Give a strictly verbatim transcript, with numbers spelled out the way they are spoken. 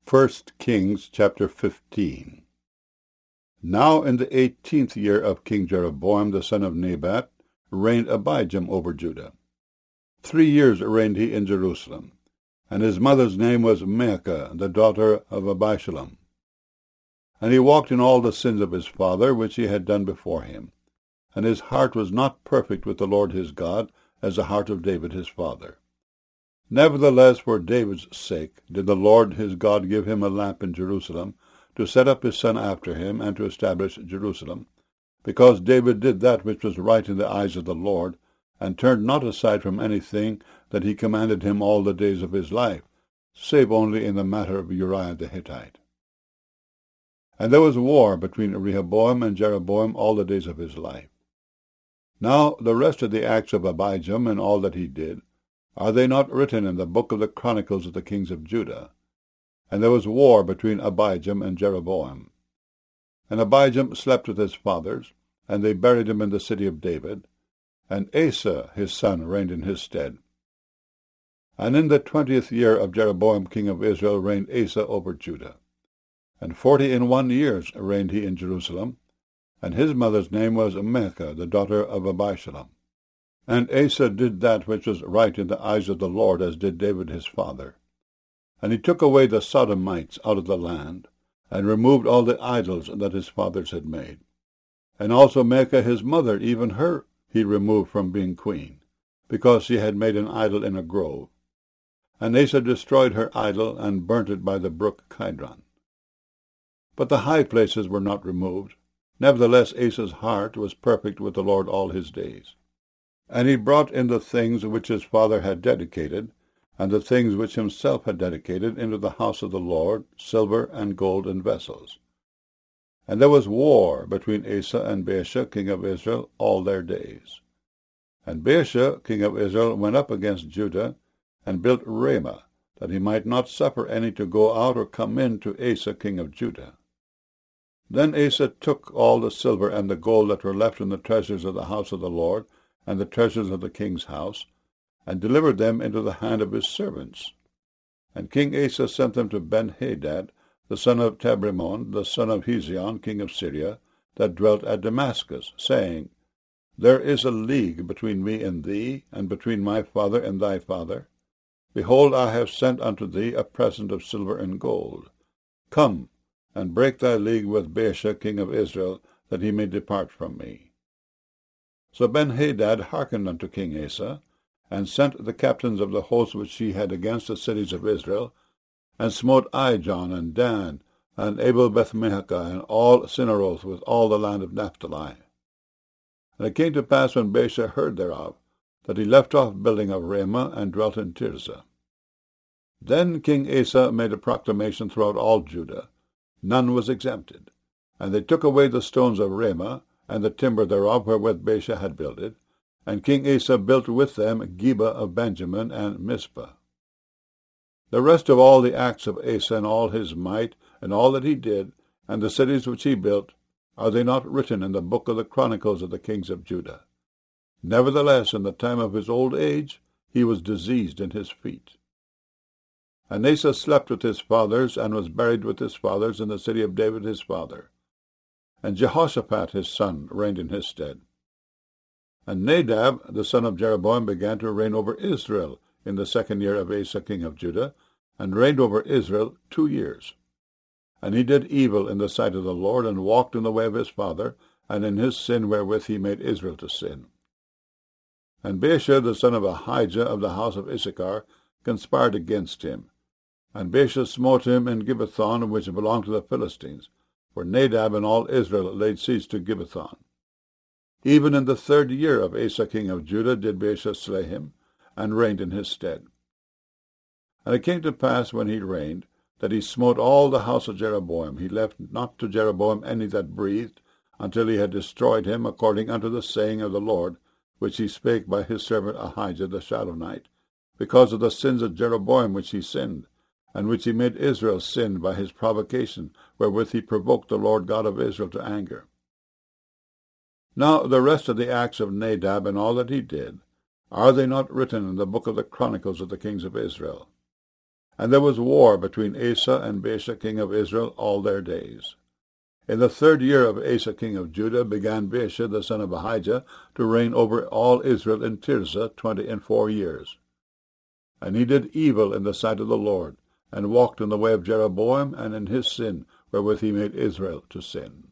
First Kings chapter fifteen. Now in the eighteenth year of King Jeroboam the son of Nebat reigned Abijam over Judah. Three years reigned he in Jerusalem, and his mother's name was Maachah, the daughter of Abishalom. And he walked in all the sins of his father, which he had done before him, and his heart was not perfect with the Lord his God, as the heart of David his father. Nevertheless, for David's sake did the Lord his God give him a lamp in Jerusalem, to set up his son after him, and to establish Jerusalem, because David did that which was right in the eyes of the Lord, and turned not aside from anything that he commanded him all the days of his life, save only in the matter of Uriah the Hittite. And there was war between Rehoboam and Jeroboam all the days of his life. Now the rest of the acts of Abijam and all that he did, are they not written in the book of the Chronicles of the kings of Judah? And there was war between Abijam and Jeroboam. And Abijam slept with his fathers, and they buried him in the city of David, and Asa his son reigned in his stead. And in the twentieth year of Jeroboam king of Israel reigned Asa over Judah. And forty and one years reigned he in Jerusalem, and his mother's name was Maachah, the daughter of Abishalom. And Asa did that which was right in the eyes of the Lord, as did David his father. And he took away the Sodomites out of the land, and removed all the idols that his fathers had made. And also Maachah his mother, even her he removed from being queen, because she had made an idol in a grove. And Asa destroyed her idol, and burnt it by the brook Kidron. But the high places were not removed. Nevertheless Asa's heart was perfect with the Lord all his days. And he brought in the things which his father had dedicated, and the things which himself had dedicated, into the house of the Lord, silver and gold and vessels. And there was war between Asa and Baasha king of Israel all their days. And Baasha king of Israel went up against Judah, and built Ramah, that he might not suffer any to go out or come in to Asa king of Judah. Then Asa took all the silver and the gold that were left in the treasures of the house of the Lord, and the treasures of the king's house, and delivered them into the hand of his servants. And King Asa sent them to Ben-Hadad, the son of Tabrimon, the son of Hezion, king of Syria, that dwelt at Damascus, saying, There is a league between me and thee, and between my father and thy father. Behold, I have sent unto thee a present of silver and gold. Come, and break thy league with Baasha king of Israel, that he may depart from me. So Ben-Hadad hearkened unto King Asa, and sent the captains of the host which he had against the cities of Israel, and smote Ijon and Dan, and Abel-Beth-Maachah, and all Cinneroth, with all the land of Naphtali. And it came to pass, when Baasha heard thereof, that he left off building of Ramah, and dwelt in Tirzah. Then King Asa made a proclamation throughout all Judah. None was exempted. And they took away the stones of Ramah, and the timber thereof wherewith Baasha had builded, and King Asa built with them Geba of Benjamin and Mizpah. The rest of all the acts of Asa, and all his might, and all that he did, and the cities which he built, are they not written in the book of the Chronicles of the kings of Judah? Nevertheless, in the time of his old age, he was diseased in his feet. And Asa slept with his fathers, and was buried with his fathers in the city of David his father. And Jehoshaphat his son reigned in his stead. And Nadab the son of Jeroboam began to reign over Israel in the second year of Asa king of Judah, and reigned over Israel two years. And he did evil in the sight of the Lord, and walked in the way of his father, and in his sin wherewith he made Israel to sin. And Baasha the son of Ahijah of the house of Issachar conspired against him. And Baasha smote him in Gibbethon, which belonged to the Philistines, for Nadab and all Israel laid siege to Gibbethon. Even in the third year of Asa king of Judah did Baasha slay him, and reigned in his stead. And it came to pass, when he reigned, that he smote all the house of Jeroboam. He left not to Jeroboam any that breathed, until he had destroyed him, according unto the saying of the Lord, which he spake by his servant Ahijah the Shilonite, because of the sins of Jeroboam which he sinned, and which he made Israel sin by his provocation, wherewith he provoked the Lord God of Israel to anger. Now the rest of the acts of Nadab, and all that he did, are they not written in the book of the Chronicles of the kings of Israel? And there was war between Asa and Baasha king of Israel all their days. In the third year of Asa king of Judah began Baasha the son of Ahijah to reign over all Israel in Tirzah twenty and four years. And he did evil in the sight of the Lord, and walked in the way of Jeroboam and in his sin, wherewith he made Israel to sin.